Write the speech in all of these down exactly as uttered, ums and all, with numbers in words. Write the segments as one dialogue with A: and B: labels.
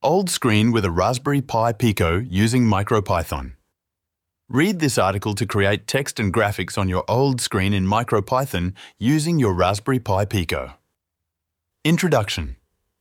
A: Old screen with a Raspberry Pi Pico using MicroPython. Read this article to create text and graphics on your old screen in MicroPython using your Raspberry Pi Pico. Introduction.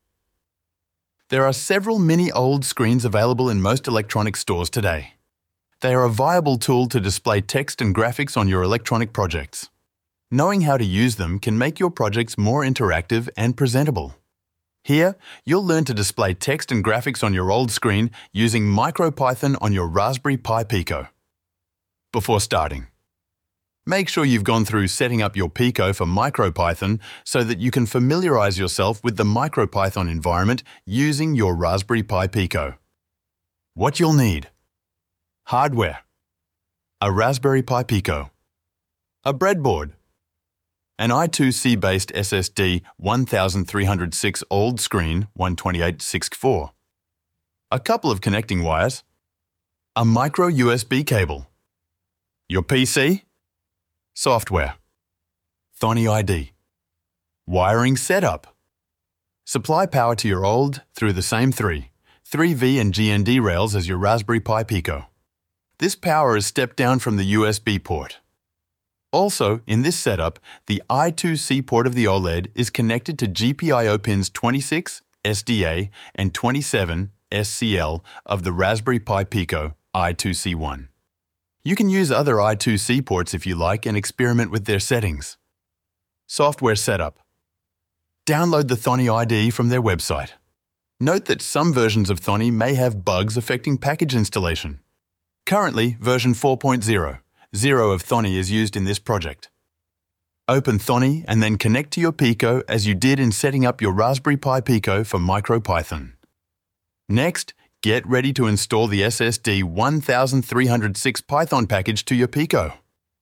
A: There are several mini old screens available in most electronic stores today. They are a viable tool to display text and graphics on your electronic projects. Knowing how to use them can make your projects more interactive and presentable. Here, you'll learn to display text and graphics on your old screen using MicroPython on your Raspberry Pi Pico. Before starting, make sure you've gone through setting up your Pico for MicroPython so that you can familiarize yourself with the MicroPython environment using your Raspberry Pi Pico. What you'll need: hardware, a Raspberry Pi Pico, a breadboard, an I two C-based S S D one three oh six old screen one twenty-eight sixty-four, a couple of connecting wires, a micro U S B cable, your P C, software, Thonny I D, wiring setup, supply power to your old through the same three, three V and G N D rails as your Raspberry Pi Pico. This power is stepped down from the U S B port. Also, in this setup, the I two C port of the OLED is connected to G P I O pins twenty-six, S D A, and twenty-seven, S C L of the Raspberry Pi Pico I two C one. You can use other I two C ports if you like and experiment with their settings. Software setup. Download the Thonny I D from their website. Note that some versions of Thonny may have bugs affecting package installation. Currently, version four point oh. Zero of Thonny is used in this project. Open Thonny and then connect to your Pico as you did in setting up your Raspberry Pi Pico for MicroPython. Next, get ready to install the S S D one three oh six Python package to your Pico.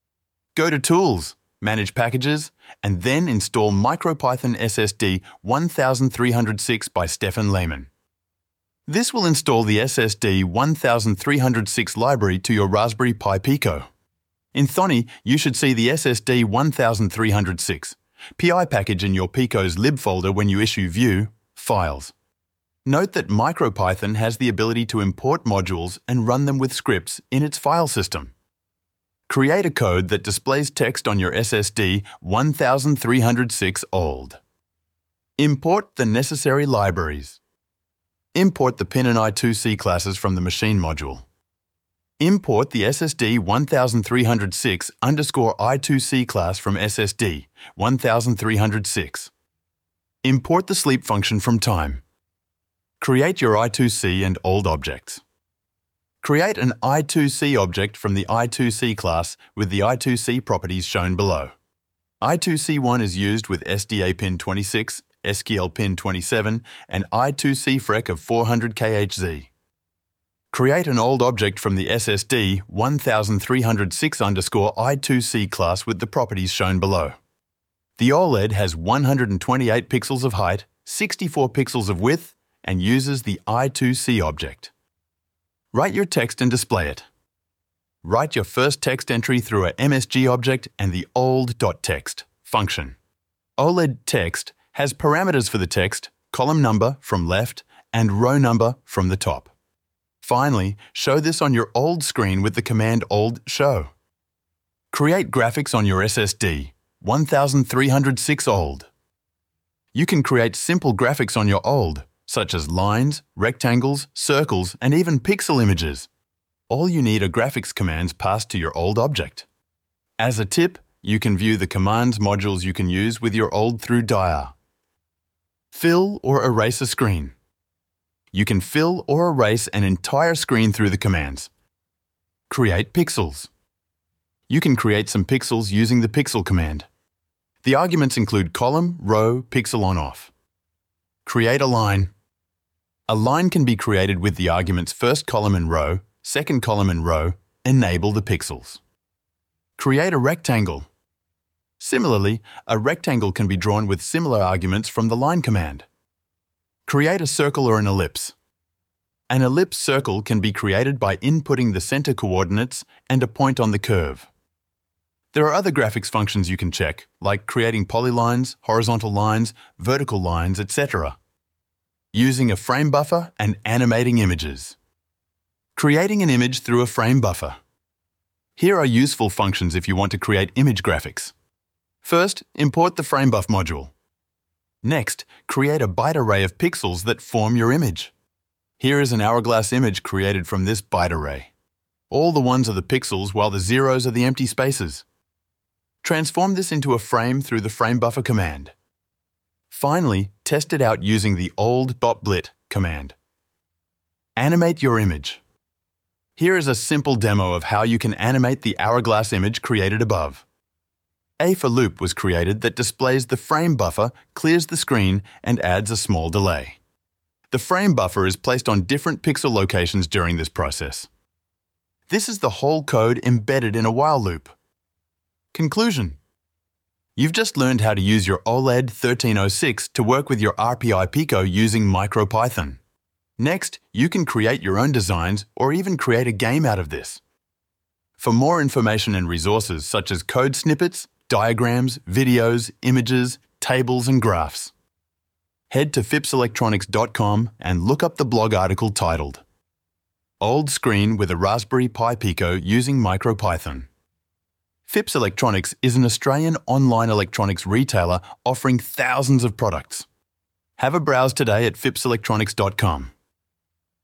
A: Go to Tools, Manage Packages, and then install MicroPython S S D one three oh six by Stefan Lehmann. This will install the S S D one three oh six library to your Raspberry Pi Pico. In Thonny, you should see the S S D one three oh six P I package in your Pico's lib folder when you issue View, Files. Note that MicroPython has the ability to import modules and run them with scripts in its file system. Create a code that displays text on your S S D one three oh six old. Import the necessary libraries. Import the pin and I two C classes from the machine module. Import the S S D one three oh six underscore I two C class from S S D one three oh six. Import the sleep function from time. Create your I two C and old objects. Create an I two C object from the I two C class with the I two C properties shown below. I two C one is used with S D A pin twenty-six, S Q L pin twenty-seven, and I two C F R E C of four hundred K H Z. Create an old object from the S S D one three oh six underscore I two C class with the properties shown below. The OLED has one hundred twenty-eight pixels of height, sixty-four pixels of width, and uses the I two C object. Write your text and display it. Write your first text entry through a M S G object and the old.text function. OLED text has parameters for the text, column number from left, and row number from the top. Finally, show this on your old screen with the command old show. Create graphics on your S S D one three oh six old. You can create simple graphics on your old, such as lines, rectangles, circles, and even pixel images. All you need are graphics commands passed to your old object. As a tip, you can view the commands modules you can use with your old through D I R. Fill or erase a screen. You can fill or erase an entire screen through the commands. Create pixels. You can create some pixels using the pixel command. The arguments include column, row, pixel on off. Create a line. A line can be created with the arguments first column and row, second column and row, enable the pixels. Create a rectangle. Similarly, a rectangle can be drawn with similar arguments from the line command. Create a circle or an ellipse. An ellipse circle can be created by inputting the center coordinates and a point on the curve. There are other graphics functions you can check, like creating polylines, horizontal lines, vertical lines, et cetera. using a frame buffer and animating images. Creating an image through a frame buffer. Here are useful functions if you want to create image graphics. First, import the FrameBuff module. Next, create a byte array of pixels that form your image. Here is an hourglass image created from this byte array. All the ones are the pixels while the zeros are the empty spaces. Transform this into a frame through the FrameBuffer command. Finally, test it out using the old.blit command. Animate your image. Here is a simple demo of how you can animate the hourglass image created above. A for loop was created that displays the frame buffer, clears the screen, and adds a small delay. The frame buffer is placed on different pixel locations during this process. This is the whole code embedded in a while loop. Conclusion. You've just learned how to use your OLED thirteen oh six to work with your R P I Pico using MicroPython. Next, you can create your own designs or even create a game out of this. For more information and resources such as code snippets, diagrams, videos, images, tables and graphs, head to phipps electronics dot com and look up the blog article titled Old Screen with a Raspberry Pi Pico using MicroPython. Phipps Electronics is an Australian online electronics retailer offering thousands of products. Have a browse today at phipps electronics dot com.